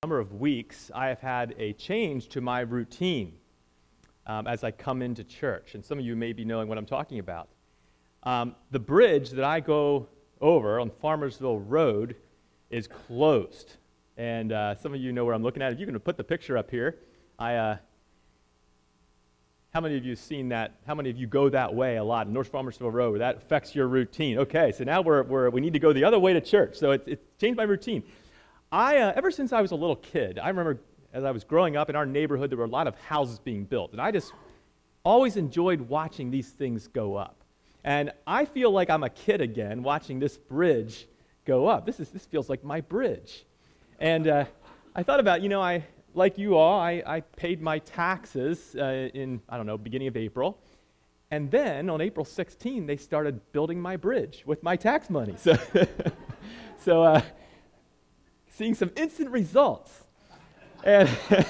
Number of weeks, I have had a change to my routine as I come into church. And some of you may be knowing what I'm talking about. The bridge that I go over on Farmersville Road is closed. And some of you know where I'm looking at. If you can put the picture up here. How many of you have seen that? How many of you go that way a lot, North Farmersville Road? That affects your routine. Okay, so now we need to go the other way to church. So it's changed my routine. Ever since I was a little kid, I remember as I was growing up in our neighborhood, there were a lot of houses being built. And I just always enjoyed watching these things go up. And I feel like I'm a kid again watching this bridge go up. This feels like my bridge. And I thought about, like you all, I paid my taxes in, beginning of April. And then on April 16, they started building my bridge with my tax money. So seeing some instant results. And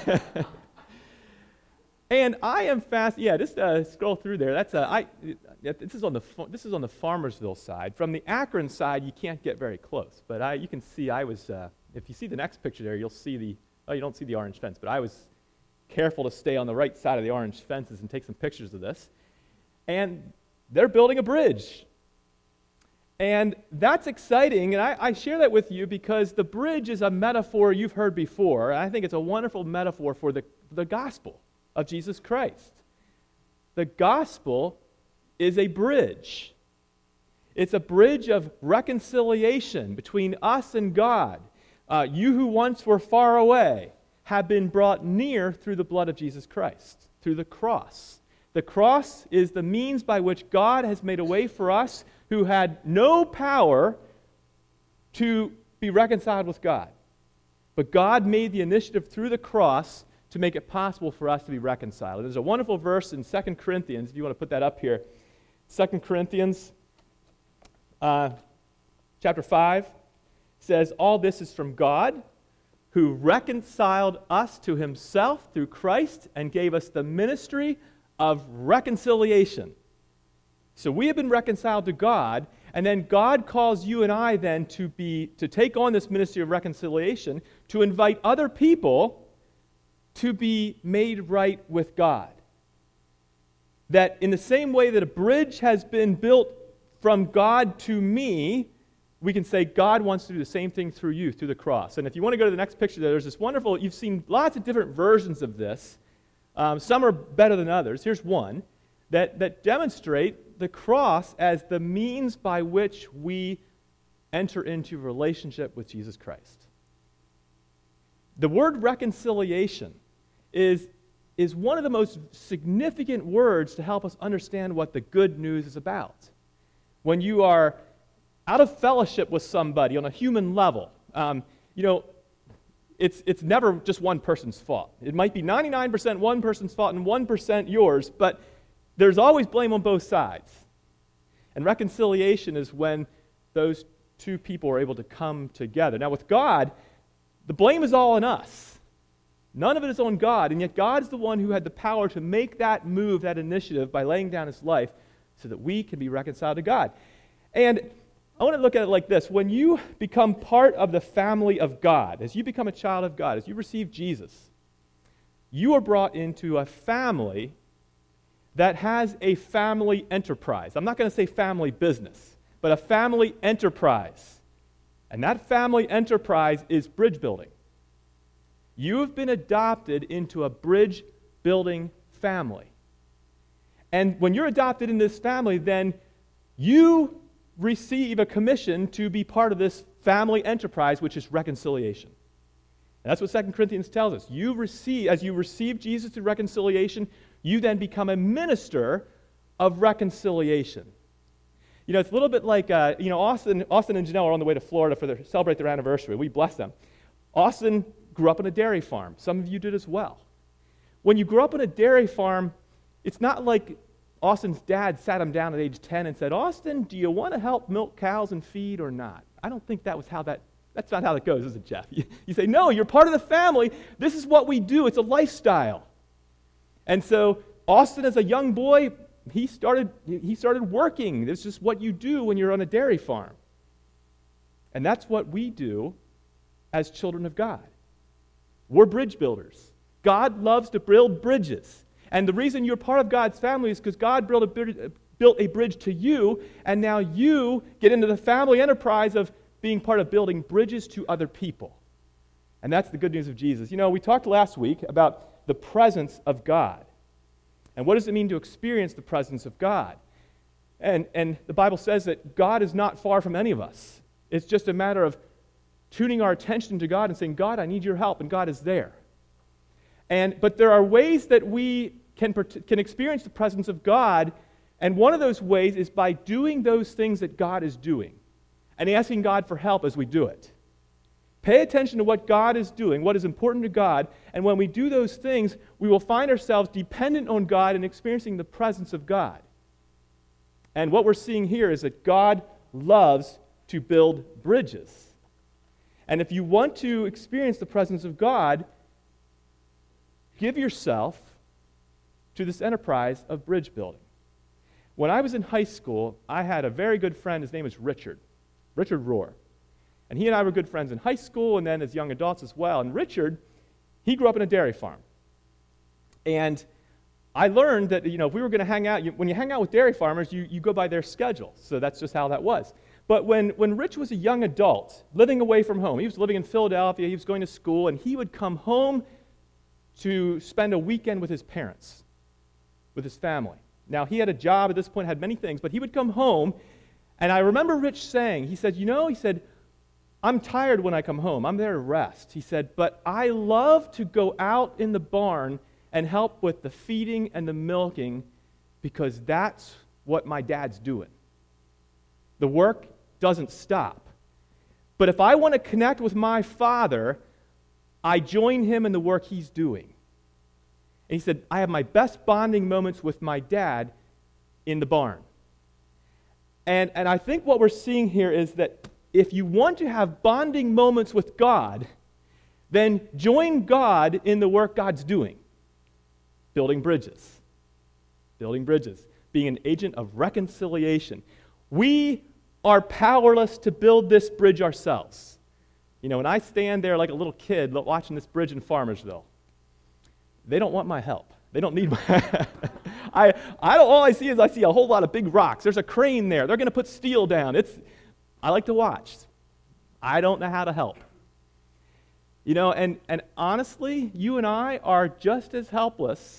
and I am fast. Yeah, just scroll through there. This is on the Farmersville side. From the Akron side, you can't get very close. But you can see I was. If you see the next picture there, you'll see you don't see the orange fence. But I was careful to stay on the right side of the orange fences and take some pictures of this. And they're building a bridge. And that's exciting, and I share that with you because the bridge is a metaphor you've heard before. And I think it's a wonderful metaphor for the gospel of Jesus Christ. The gospel is a bridge. It's a bridge of reconciliation between us and God. You who once were far away have been brought near through the blood of Jesus Christ, through the cross. The cross is the means by which God has made a way for us who had no power to be reconciled with God. But God made the initiative through the cross to make it possible for us to be reconciled. There's a wonderful verse in 2 Corinthians, if you want to put that up here. 2 Corinthians chapter 5 says, "All this is from God, who reconciled us to himself through Christ and gave us the ministry of reconciliation." So we have been reconciled to God, and then God calls you and I then to take on this ministry of reconciliation, to invite other people to be made right with God. That in the same way that a bridge has been built from God to me, we can say God wants to do the same thing through you, through the cross. And if you want to go to the next picture there's this wonderful, you've seen lots of different versions of this. Some are better than others. Here's one that demonstrate the cross as the means by which we enter into a relationship with Jesus Christ. The word reconciliation is one of the most significant words to help us understand what the good news is about. When you are out of fellowship with somebody on a human level, it's never just one person's fault. It might be 99% one person's fault and 1% yours, but there's always blame on both sides. And reconciliation is when those two people are able to come together. Now with God, the blame is all on us. None of it is on God, and yet God is the one who had the power to make that move, that initiative, by laying down his life so that we can be reconciled to God. And I want to look at it like this. When you become part of the family of God, as you become a child of God, as you receive Jesus, you are brought into a family that has a family enterprise. I'm not going to say family business, but a family enterprise. And that family enterprise is bridge building. You have been adopted into a bridge building family. And when you're adopted in this family, then you receive a commission to be part of this family enterprise, which is reconciliation. And that's what 2 Corinthians tells us. As you receive Jesus through reconciliation, you then become a minister of reconciliation. It's a little bit like, Austin and Janelle are on the way to Florida to celebrate their anniversary. We bless them. Austin grew up on a dairy farm. Some of you did as well. When you grow up on a dairy farm, it's not like Austin's dad sat him down at age 10 and said, "Austin, do you want to help milk cows and feed or not?" I don't think that's not how that goes, is it, Jeff? You say, "No, you're part of the family. This is what we do. It's a lifestyle." And so Austin, as a young boy, he started working. This is what you do when you're on a dairy farm. And that's what we do as children of God. We're bridge builders. God loves to build bridges. And the reason you're part of God's family is because God built a bridge to you, and now you get into the family enterprise of being part of building bridges to other people. And that's the good news of Jesus. You know, we talked last week about the presence of God. And what does it mean to experience the presence of God? And the Bible says that God is not far from any of us. It's just a matter of tuning our attention to God and saying, God, I need your help, and God is there. But there are ways that we can experience the presence of God, and one of those ways is by doing those things that God is doing and asking God for help as we do it. Pay attention to what God is doing, what is important to God, and when we do those things, we will find ourselves dependent on God and experiencing the presence of God. And what we're seeing here is that God loves to build bridges. And if you want to experience the presence of God, give yourself to this enterprise of bridge building. When I was in high school, I had a very good friend. His name is Richard Rohr. And he and I were good friends in high school and then as young adults as well. And Richard, he grew up in a dairy farm. And I learned that, if we were going to hang out, when you hang out with dairy farmers, you go by their schedule. So that's just how that was. But when Rich was a young adult, living away from home, he was living in Philadelphia, he was going to school, and he would come home to spend a weekend with his parents, with his family. Now, he had a job at this point, had many things, but he would come home, and I remember Rich saying, he said, I'm tired when I come home. I'm there to rest. He said, but I love to go out in the barn and help with the feeding and the milking because that's what my dad's doing. The work doesn't stop. But if I want to connect with my father, I join him in the work he's doing. And he said, I have my best bonding moments with my dad in the barn. And I think what we're seeing here is that if you want to have bonding moments with God, then join God in the work God's doing. Building bridges, being an agent of reconciliation. We are powerless to build this bridge ourselves. When I stand there like a little kid watching this bridge in Farmersville, they don't want my help. They don't need my all I see is I see a whole lot of big rocks. There's a crane there. They're going to put steel down. I like to watch. I don't know how to help. And honestly, you and I are just as helpless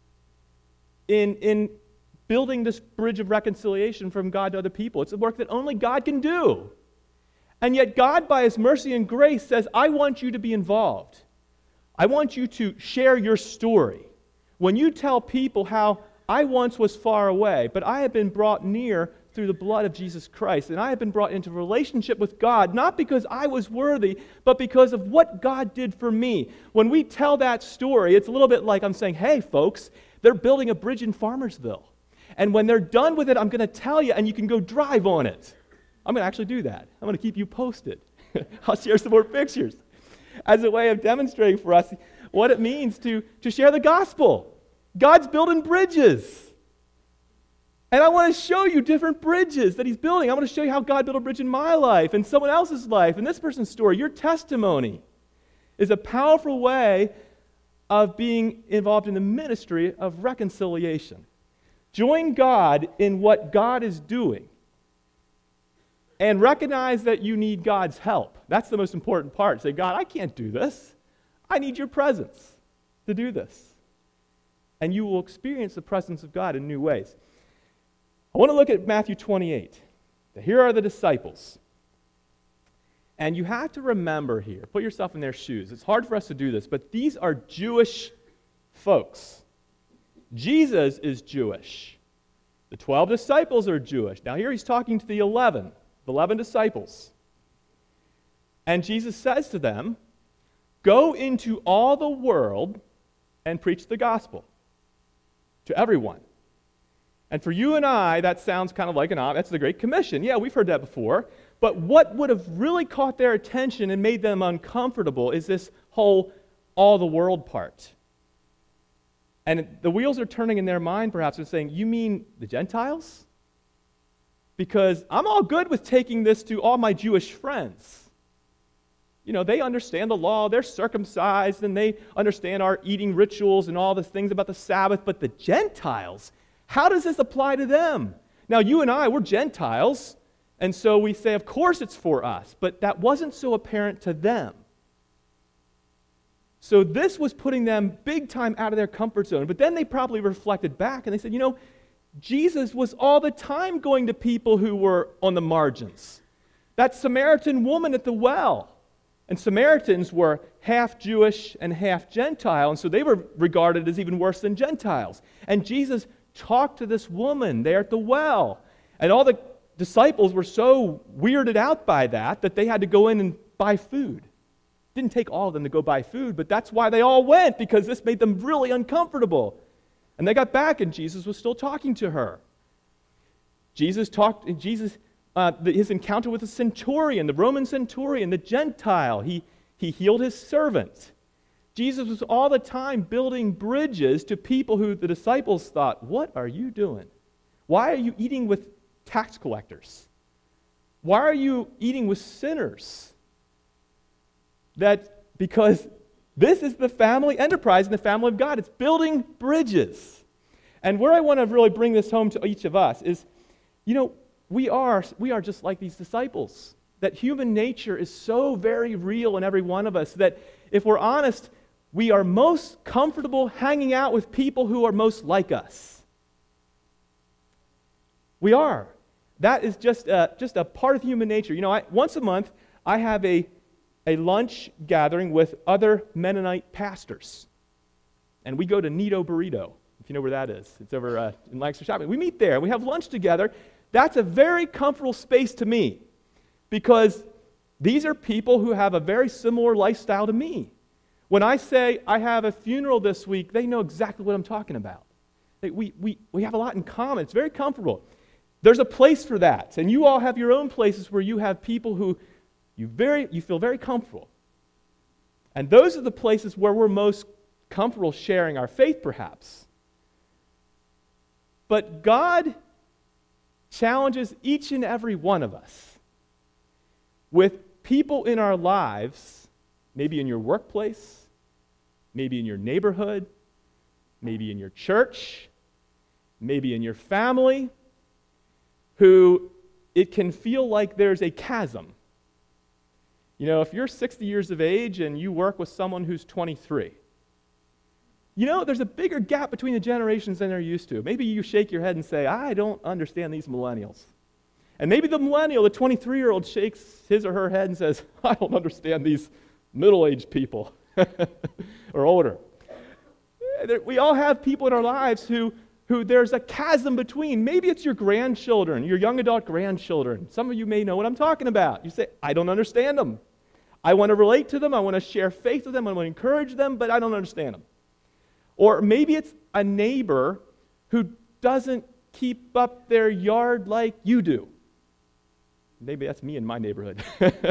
in building this bridge of reconciliation from God to other people. It's a work that only God can do. And yet God, by His mercy and grace, says, I want you to be involved. I want you to share your story. When you tell people how I once was far away, but I have been brought near through the blood of Jesus Christ, and I have been brought into relationship with God, not because I was worthy, but because of what God did for me. When we tell that story, it's a little bit like I'm saying, hey, folks, they're building a bridge in Farmersville. And when they're done with it, I'm going to tell you, and you can go drive on it. I'm going to actually do that. I'm going to keep you posted. I'll share some more pictures as a way of demonstrating for us what it means to share the gospel. God's building bridges. And I want to show you different bridges that He's building. I want to show you how God built a bridge in my life and someone else's life and this person's story. Your testimony is a powerful way of being involved in the ministry of reconciliation. Join God in what God is doing and recognize that you need God's help. That's the most important part. Say, God, I can't do this. I need your presence to do this. And you will experience the presence of God in new ways. I want to look at Matthew 28. Here are the disciples. And you have to remember here, put yourself in their shoes. It's hard for us to do this, but these are Jewish folks. Jesus is Jewish. The 12 disciples are Jewish. Now here He's talking to the 11 disciples. And Jesus says to them, go into all the world and preach the gospel to everyone. And for you and I, that sounds kind of like that's the Great Commission. Yeah, we've heard that before. But what would have really caught their attention and made them uncomfortable is this whole all the world part. And the wheels are turning in their mind perhaps and saying, you mean the Gentiles? Because I'm all good with taking this to all my Jewish friends. they understand the law, they're circumcised, and they understand our eating rituals and all the things about the Sabbath. But the Gentiles, how does this apply to them? Now, you and I, we're Gentiles, and so we say, of course it's for us, but that wasn't so apparent to them. So this was putting them big time out of their comfort zone. But then they probably reflected back and they said, Jesus was all the time going to people who were on the margins. That Samaritan woman at the well. And Samaritans were half Jewish and half Gentile, and so they were regarded as even worse than Gentiles. And Jesus talked to this woman there at the well. And all the disciples were so weirded out by that they had to go in and buy food. It didn't take all of them to go buy food, but that's why they all went, because this made them really uncomfortable. And they got back, and Jesus was still talking to her. His encounter with the centurion, the Roman centurion, the Gentile, he healed his servant. Jesus was all the time building bridges to people who the disciples thought, what are you doing? Why are you eating with tax collectors? Why are you eating with sinners? Because this is the family enterprise in the family of God. It's building bridges. And where I want to really bring this home to each of us is, we are just like these disciples. That human nature is so very real in every one of us that if we're honest, we are most comfortable hanging out with people who are most like us. We are. That is just a part of human nature. Once a month, I have a lunch gathering with other Mennonite pastors. And we go to Nito Burrito, if you know where that is. It's over in Lancaster Shopping. We meet there. We have lunch together. That's a very comfortable space to me because these are people who have a very similar lifestyle to me. When I say I have a funeral this week, they know exactly what I'm talking about. We have a lot in common. It's very comfortable. There's a place for that. And you all have your own places where you have people who you feel very comfortable. And those are the places where we're most comfortable sharing our faith, perhaps. But God challenges each and every one of us with people in our lives, maybe in your workplace, maybe in your neighborhood, maybe in your church, maybe in your family, who it can feel like there's a chasm. If you're 60 years of age and you work with someone who's 23, there's a bigger gap between the generations than there used to. Maybe you shake your head and say, I don't understand these millennials. And maybe the millennial, the 23-year-old, shakes his or her head and says, I don't understand these middle-aged people or older. We all have people in our lives who there's a chasm between. Maybe it's your grandchildren, your young adult grandchildren. Some of you may know what I'm talking about. You say, I don't understand them. I want to relate to them. I want to share faith with them. I want to encourage them, but I don't understand them. Or maybe it's a neighbor who doesn't keep up their yard like you do. Maybe that's me in my neighborhood.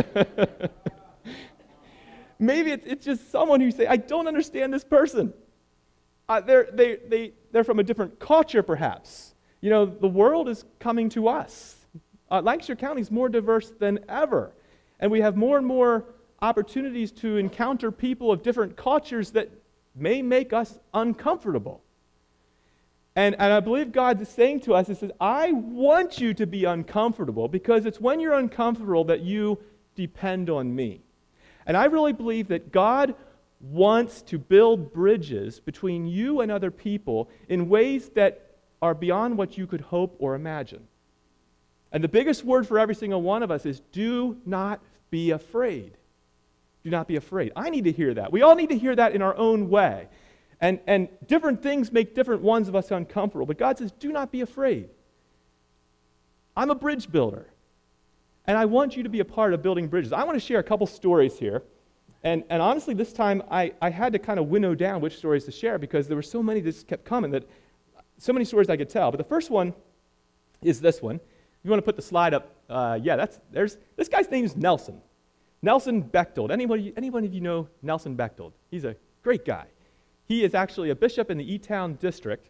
Maybe it's just someone who say, I don't understand this person. They're from a different culture, perhaps. The world is coming to us. Lancaster County is more diverse than ever. And we have more and more opportunities to encounter people of different cultures that may make us uncomfortable. And I believe God is saying to us, He says, I want you to be uncomfortable because it's when you're uncomfortable that you depend on me. And I really believe that God wants to build bridges between you and other people in ways that are beyond what you could hope or imagine. And the biggest word for every single one of us is do not be afraid. Do not be afraid. I need to hear that. We all need to hear that in our own way. And different things make different ones of us uncomfortable. But God says, do not be afraid. I'm a bridge builder. And I want you to be a part of building bridges. I want to share a couple stories here. And honestly, this time I had to kind of winnow down which stories to share because there were so many that just kept coming, that so many stories I could tell. But the first one is this one. If you want to put the slide up, this guy's name is Nelson. Nelson Bechtold. Anyone of you know Nelson Bechtold? He's a great guy. He is actually a bishop in the E-Town district.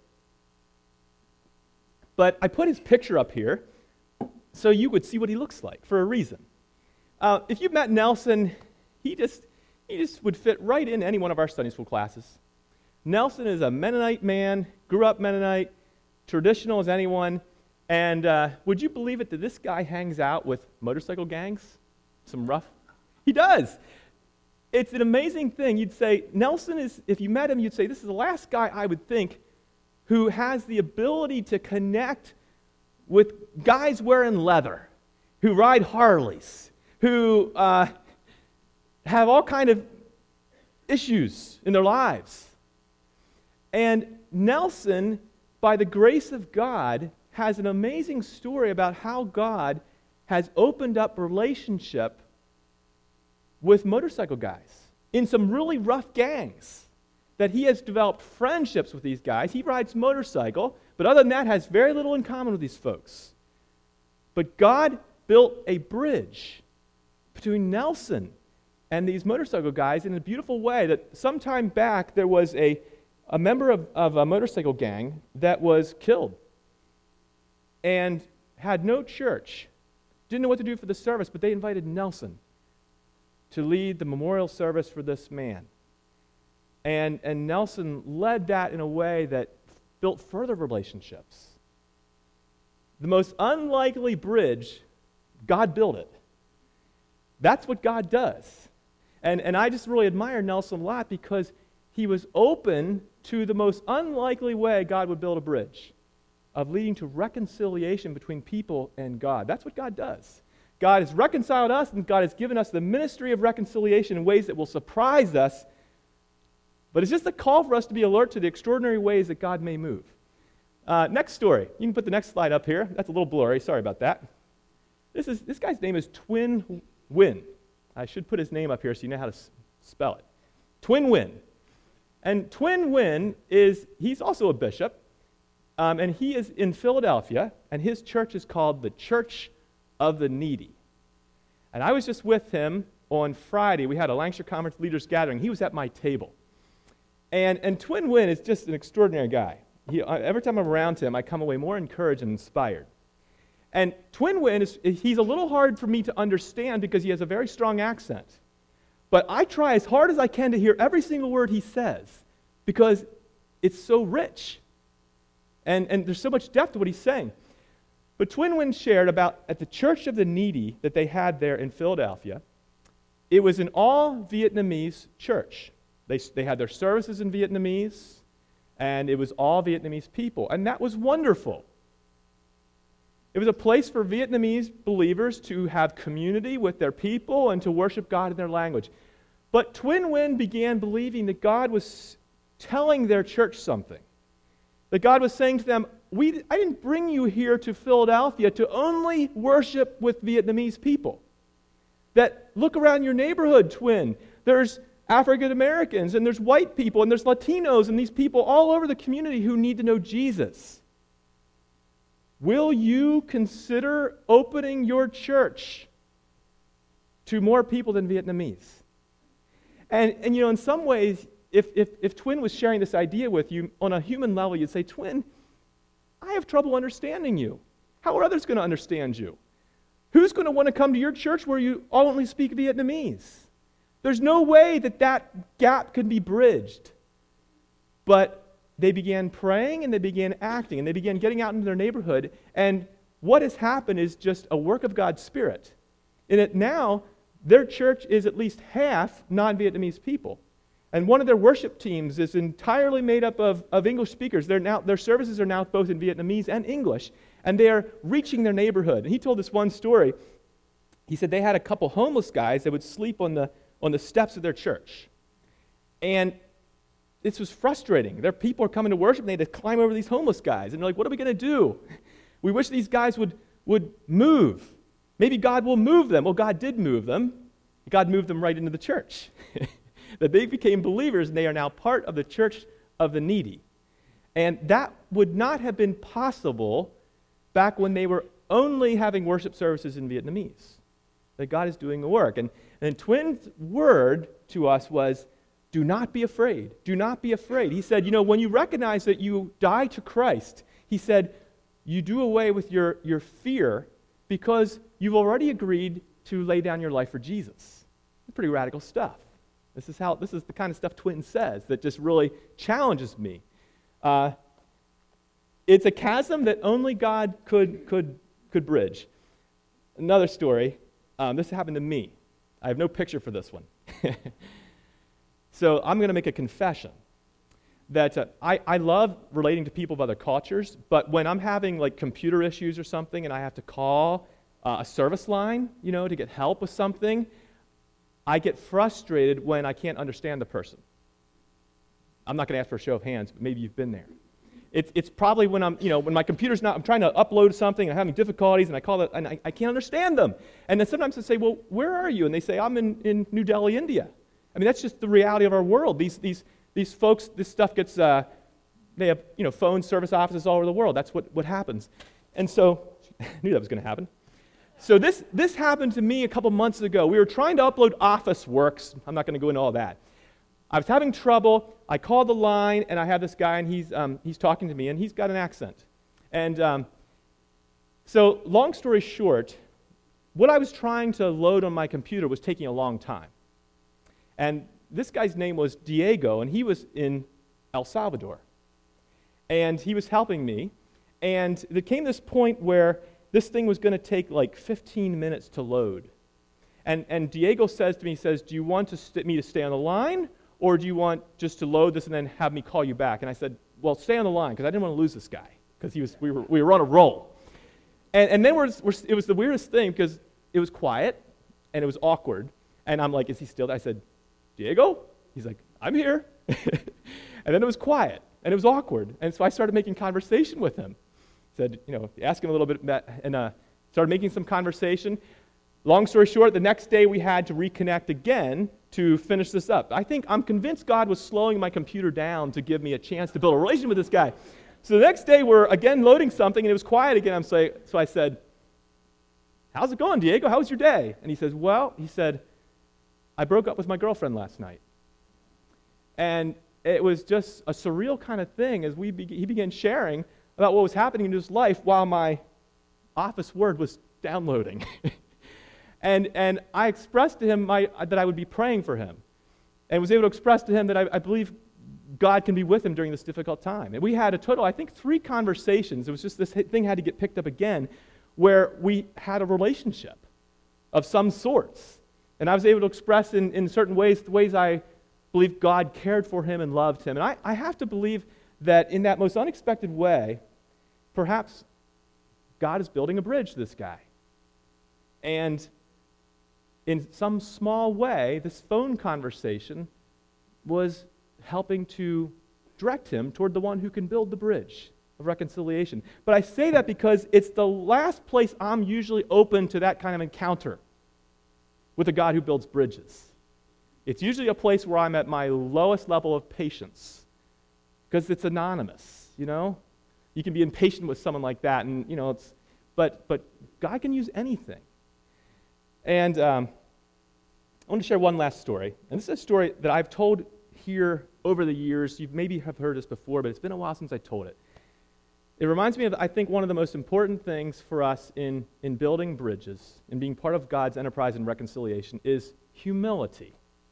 But I put his picture up here so you would see what he looks like for a reason. If you've met Nelson, He just would fit right in any one of our Sunday school classes. Nelson is a Mennonite man, grew up Mennonite, traditional as anyone, and would you believe it that this guy hangs out with motorcycle gangs? He does. It's an amazing thing. You'd say, Nelson is, if you met him, you'd say, this is the last guy I would think who has the ability to connect with guys wearing leather, who ride Harleys, who have all kind of issues in their lives. And Nelson, by the grace of God, has an amazing story about how God has opened up relationship with motorcycle guys in some really rough gangs, that he has developed friendships with these guys. He rides motorcycle, but other than that has very little in common with these folks. But God built a bridge between Nelson and these motorcycle guys in a beautiful way, that sometime back there was a member of a motorcycle gang that was killed and had no church, didn't know what to do for the service, but they invited Nelson to lead the memorial service for this man. And Nelson led that in a way that built further relationships. The most unlikely bridge, God built it. That's what God does. And I just really admire Nelson a lot because he was open to the most unlikely way God would build a bridge, of leading to reconciliation between people and God. That's what God does. God has reconciled us, and God has given us the ministry of reconciliation in ways that will surprise us. But it's just a call for us to be alert to the extraordinary ways that God may move. Next story. You can put the next slide up here. That's a little blurry. Sorry about that. This guy's name is Twin Win. I should put his name up here so you know how to spell it. Twin Win. And Twin Win he's also a bishop, and he is in Philadelphia, and his church is called the Church of the Needy. And I was just with him on Friday. We had a Lancashire Conference Leaders Gathering. He was at my table. And Twin Win is just an extraordinary guy. Every time I'm around him, I come away more encouraged and inspired. And Twin Win, he's a little hard for me to understand because he has a very strong accent. But I try as hard as I can to hear every single word he says because it's so rich. And there's so much depth to what he's saying. But Twin Win shared about at the Church of the Needy that they had there in Philadelphia, it was an all-Vietnamese church. They had their services in Vietnamese, and it was all Vietnamese people. And that was wonderful. It was a place for Vietnamese believers to have community with their people and to worship God in their language. But Twin Win began believing that God was telling their church something. That God was saying to them, I didn't bring you here to Philadelphia to only worship with Vietnamese people. That look around your neighborhood, Twin. There's African Americans, and there's white people, and there's Latinos, and these people all over the community who need to know Jesus. Will you consider opening your church to more people than Vietnamese? And in some ways, if Twin was sharing this idea with you on a human level, you'd say, Twin, I have trouble understanding you. How are others going to understand you? Who's going to want to come to your church where you only speak Vietnamese? There's no way that gap could be bridged. But they began praying and they began acting and they began getting out into their neighborhood. And what has happened is just a work of God's Spirit. In it now, their church is at least half non-Vietnamese people. And one of their worship teams is entirely made up of English speakers. Their services are now both in Vietnamese and English, and they are reaching their neighborhood. And he told this one story. He said they had a couple homeless guys that would sleep on the steps of their church. And this was frustrating. Their people are coming to worship, and they had to climb over these homeless guys. And they're like, what are we going to do? We wish these guys would move. Maybe God will move them. Well, God did move them. God moved them right into the church. That they became believers, and they are now part of the Church of the Needy. And that would not have been possible back when they were only having worship services in Vietnamese. That God is doing the work. And Twin's word to us was, do not be afraid. Do not be afraid. He said, when you recognize that you die to Christ, he said, you do away with your fear because you've already agreed to lay down your life for Jesus. pretty radical stuff. This is the kind of stuff Twin says that just really challenges me. It's a chasm that only God could bridge. Another story. This happened to me. I have no picture for this one. So I'm going to make a confession that I love relating to people of other cultures, but when I'm having like computer issues or something and I have to call a service line, to get help with something, I get frustrated when I can't understand the person. I'm not going to ask for a show of hands, but maybe you've been there. It's probably when when my computer's I'm trying to upload something and I'm having difficulties and I call it and I can't understand them. And then sometimes I say, well, where are you? And they say, I'm in New Delhi, India. I mean, that's just the reality of our world. These folks, this stuff gets, they have, phone service offices all over the world. That's what happens. And so, I knew that was going to happen. So this happened to me a couple months ago. We were trying to upload Office Works. I'm not going to go into all that. I was having trouble. I called the line, and I have this guy, and he's talking to me, and he's got an accent. And so, long story short, what I was trying to load on my computer was taking a long time. And this guy's name was Diego, and he was in El Salvador. And he was helping me, and there came this point where this thing was going to take like 15 minutes to load. And Diego says to me, do you want me to stay on the line, or do you want just to load this and then have me call you back? And I said, well, stay on the line, because I didn't want to lose this guy, because we were on a roll. And then it was the weirdest thing, because it was quiet, and it was awkward. And I'm like, is he still there? I said, Diego? He's like, I'm here. And then it was quiet, and it was awkward. And so I started making conversation with him. Said, ask him a little bit, and started making some conversation. Long story short, the next day we had to reconnect again to finish this up. I'm convinced God was slowing my computer down to give me a chance to build a relationship with this guy. So the next day we're again loading something, and it was quiet again. So I said, how's it going, Diego? How was your day? And he said, I broke up with my girlfriend last night. And it was just a surreal kind of thing as he began sharing about what was happening in his life while my Office Word was downloading. and I expressed to him that I would be praying for him, and was able to express to him that I believe God can be with him during this difficult time. And we had a total, 3 conversations. It was just this thing had to get picked up again, where we had a relationship of some sorts. And I was able to express in certain ways the ways I believe God cared for him and loved him. And I have to believe that in that most unexpected way, perhaps God is building a bridge to this guy. And in some small way, this phone conversation was helping to direct him toward the one who can build the bridge of reconciliation. But I say that because it's the last place I'm usually open to that kind of encounter with a God who builds bridges. It's usually a place where I'm at my lowest level of patience, because it's anonymous, You can be impatient with someone like that, and, but God can use anything. And I want to share one last story. And this is a story that I've told here over the years. You maybe have heard this before, but it's been a while since I told it. It reminds me of, I think, one of the most important things for us in building bridges and being part of God's enterprise in reconciliation is humility.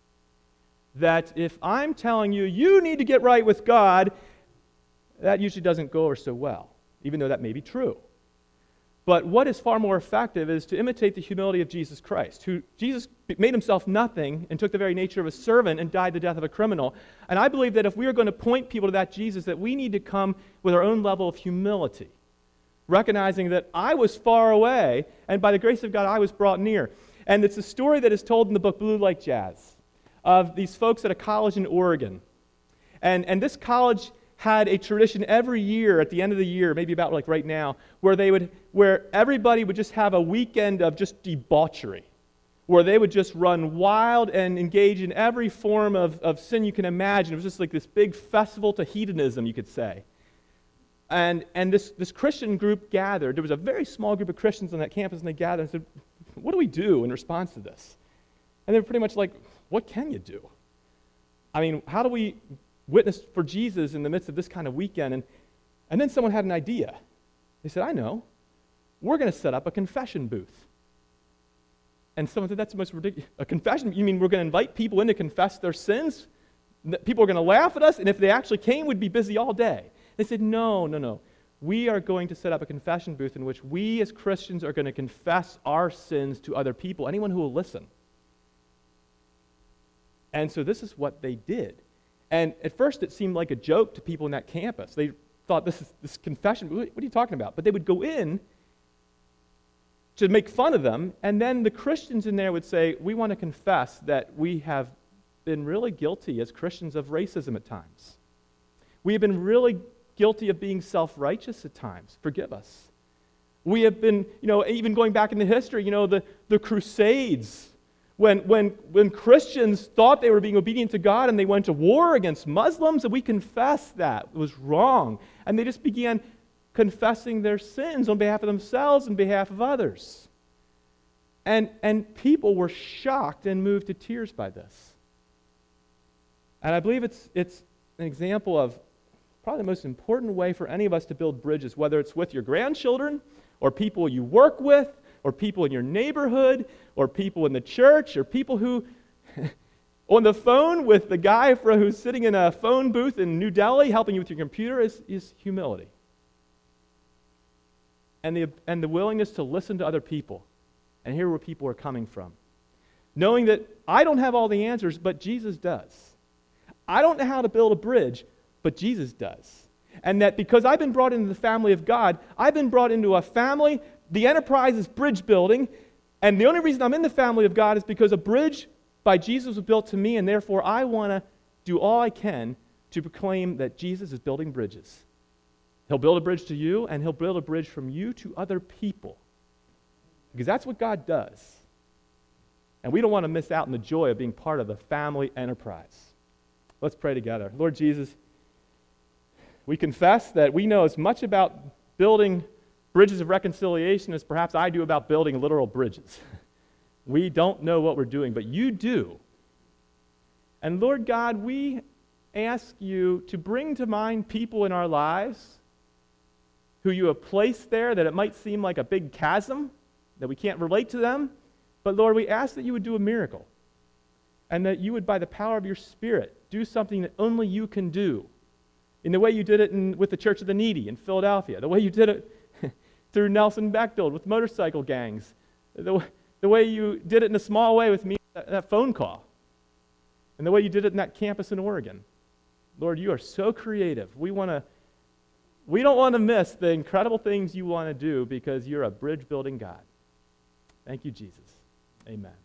That if I'm telling you need to get right with God, that usually doesn't go over so well, even though that may be true. But what is far more effective is to imitate the humility of Jesus Christ, who Jesus made himself nothing and took the very nature of a servant and died the death of a criminal. And I believe that if we are going to point people to that Jesus, that we need to come with our own level of humility, recognizing that I was far away, and by the grace of God, I was brought near. And it's a story that is told in the book Blue Like Jazz of these folks at a college in Oregon. And this college had a tradition every year at the end of the year, maybe about like right now, where everybody would just have a weekend of just debauchery, where they would just run wild and engage in every form of sin you can imagine. It was just like this big festival to hedonism, you could say. And this Christian group gathered. There was a very small group of Christians on that campus, and they gathered and said, what do we do in response to this? And they were pretty much like, what can you do? I mean, how do we witness for Jesus in the midst of this kind of weekend? And then someone had an idea. They said, I know. We're going to set up a confession booth. And someone said, that's the most ridiculous. A confession? You mean we're going to invite people in to confess their sins? People are going to laugh at us, and if they actually came, we'd be busy all day. They said, no. We are going to set up a confession booth in which we as Christians are going to confess our sins to other people, anyone who will listen. And so this is what they did. And at first it seemed like a joke to people in that campus. They thought, this confession, what are you talking about? But they would go in to make fun of them, and then the Christians in there would say, we want to confess that we have been really guilty as Christians of racism at times. We have been really guilty of being self-righteous at times. Forgive us. We have been, even going back into history, the Crusades, when Christians thought they were being obedient to God and they went to war against Muslims, and we confessed that. It was wrong. And they just began confessing their sins on behalf of themselves and behalf of others. And people were shocked and moved to tears by this. And I believe it's an example of probably the most important way for any of us to build bridges, whether it's with your grandchildren or people you work with or people in your neighborhood or people in the church or people who on the phone with the guy who's sitting in a phone booth in New Delhi helping you with your computer is humility. And the willingness to listen to other people and hear where people are coming from. Knowing that I don't have all the answers, but Jesus does. I don't know how to build a bridge, but Jesus does. And that because I've been brought into the family of God, I've been brought into a family, the enterprise is bridge building, and the only reason I'm in the family of God is because a bridge by Jesus was built to me, and therefore I want to do all I can to proclaim that Jesus is building bridges. He'll build a bridge to you, and he'll build a bridge from you to other people. Because that's what God does. And we don't want to miss out on the joy of being part of the family enterprise. Let's pray together. Lord Jesus, we confess that we know as much about building bridges of reconciliation as perhaps I do about building literal bridges. We don't know what we're doing, but you do. And Lord God, we ask you to bring to mind people in our lives who you have placed there, that it might seem like a big chasm, that we can't relate to them. But Lord, we ask that you would do a miracle, and that you would, by the power of your Spirit, do something that only you can do, in the way you did it with the Church of the Needy in Philadelphia, the way you did it through Nelson Bechtold with motorcycle gangs, the way you did it in a small way with me, that phone call, and the way you did it in that campus in Oregon. Lord, you are so creative. We don't want to miss the incredible things you want to do because you're a bridge-building God. Thank you, Jesus. Amen.